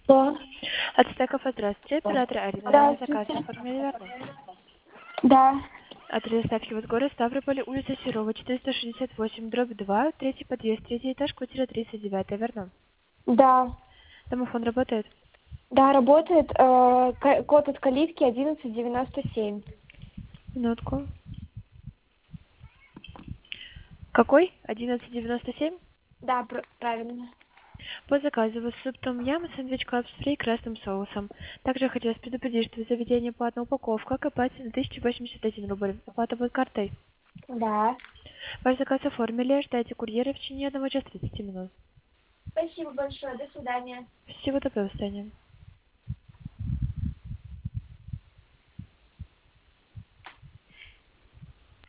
Да. От Стеков, здравствуйте. Оператор Арина. Вами заказ Здравствуйте. оформили, верно? Да. Адрес доставки в город Ставрополь, улица Серова, 468, дробь 2, третий подъезд, третий этаж, квартира 39, верно? Да. Домофон работает? Да, работает код от калитки 1197. Минутку. Какой? 1197? Да, правильно. По заказу вас суп том ям, сэндвич клаб с фри и красным соусом. Также хотелось предупредить, что в заведении платная упаковка, окупается на 1081 рубль. Оплата будет картой. Да. Ваш заказ оформили, ждайте курьера в течение 1 часа 30 минут. Спасибо большое. До свидания. Всего доброго, до свидания.